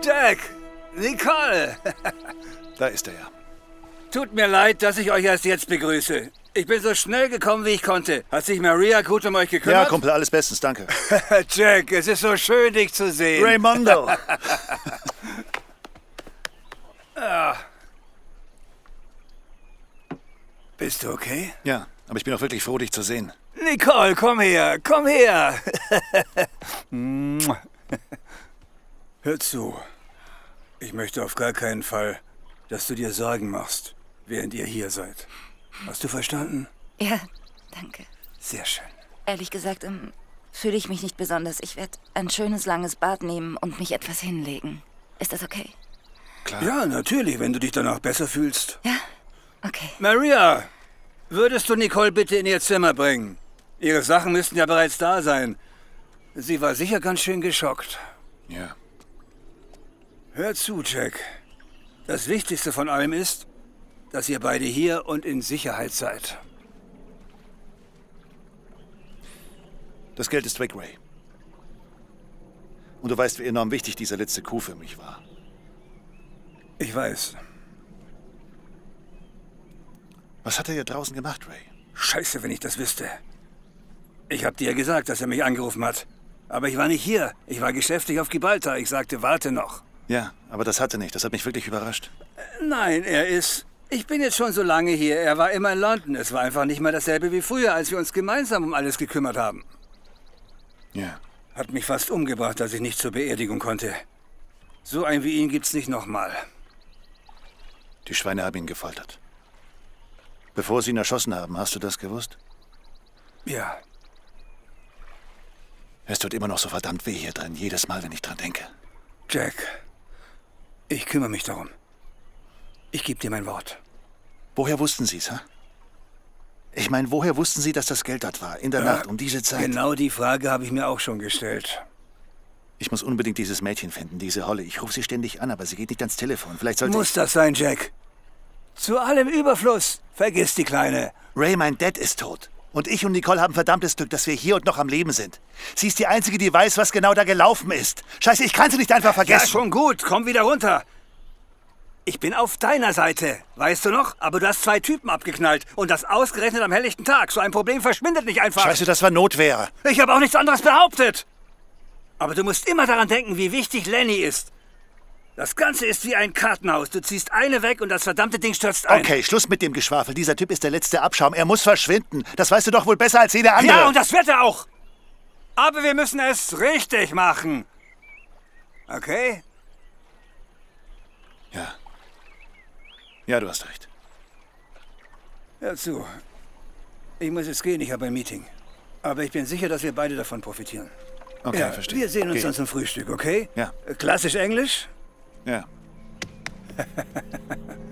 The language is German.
Jack! Nicole! Da ist er ja. Tut mir leid, dass ich euch erst jetzt begrüße. Ich bin so schnell gekommen, wie ich konnte. Hat sich Maria gut um euch gekümmert? Ja, Kumpel, alles bestens, danke. Jack, es ist so schön, dich zu sehen. Raymondo! Bist du okay? Ja, aber ich bin auch wirklich froh, dich zu sehen. Nicole, komm her, komm her. Hör zu. Ich möchte auf gar keinen Fall, dass du dir Sorgen machst, während ihr hier seid. Hast du verstanden? Ja, danke. Sehr schön. Ehrlich gesagt, fühle ich mich nicht besonders. Ich werde ein schönes, langes Bad nehmen und mich etwas hinlegen. Ist das okay? Klar. Ja, natürlich, wenn du dich danach besser fühlst. Ja? Okay. Maria, würdest du Nicole bitte in ihr Zimmer bringen? Ihre Sachen müssten ja bereits da sein. Sie war sicher ganz schön geschockt. Ja. Hör zu, Jack. Das Wichtigste von allem ist, dass ihr beide hier und in Sicherheit seid. Das Geld ist weg, Ray. Und du weißt, wie enorm wichtig dieser letzte Coup für mich war. Ich weiß. Was hat er hier draußen gemacht, Ray? Scheiße, wenn ich das wüsste. Ich hab dir gesagt, dass er mich angerufen hat. Aber ich war nicht hier. Ich war geschäftlich auf Gibraltar. Ich sagte, warte noch. Ja, aber das hat er nicht. Das hat mich wirklich überrascht. Nein, er ist... Ich bin jetzt schon so lange hier. Er war immer in London. Es war einfach nicht mehr dasselbe wie früher, als wir uns gemeinsam um alles gekümmert haben. Ja. Hat mich fast umgebracht, dass ich nicht zur Beerdigung konnte. So einen wie ihn gibt's nicht nochmal. Die Schweine haben ihn gefoltert. Bevor sie ihn erschossen haben, hast du das gewusst? Ja. Es tut immer noch so verdammt weh hier drin, jedes Mal, wenn ich dran denke. Jack, ich kümmere mich darum. Ich gebe dir mein Wort. Woher wussten Sie es, hä? Ich meine, woher wussten Sie, dass das Geld dort war? In der Nacht, um diese Zeit? Genau die Frage habe ich mir auch schon gestellt. Ich muss unbedingt dieses Mädchen finden, diese Holle. Ich rufe sie ständig an, aber sie geht nicht ans Telefon. Vielleicht sollte Muss das sein, Jack? Zu allem Überfluss. Vergiss die Kleine. Ray, mein Dad ist tot. Und ich und Nicole haben verdammtes Glück, dass wir hier und noch am Leben sind. Sie ist die Einzige, die weiß, was genau da gelaufen ist. Scheiße, ich kann sie nicht einfach vergessen. Ja, schon gut. Komm wieder runter. Ich bin auf deiner Seite, weißt du noch? Aber du hast 2 Typen abgeknallt. Und das ausgerechnet am helllichten Tag. So ein Problem verschwindet nicht einfach. Scheiße, das war Notwehr. Ich habe auch nichts anderes behauptet. Aber du musst immer daran denken, wie wichtig Lenny ist. Das Ganze ist wie ein Kartenhaus. Du ziehst eine weg und das verdammte Ding stürzt ein. Okay, Schluss mit dem Geschwafel. Dieser Typ ist der letzte Abschaum. Er muss verschwinden. Das weißt du doch wohl besser als jeder andere. Ja, und das wird er auch. Aber wir müssen es richtig machen. Okay? Ja. Ja, du hast recht. Hör zu. Ich muss jetzt gehen, ich habe ein Meeting. Aber ich bin sicher, dass wir beide davon profitieren. Okay, Ja, verstehe. wir sehen uns Geh. dann zum Frühstück, okay? Ja. Klassisch Englisch? Ja.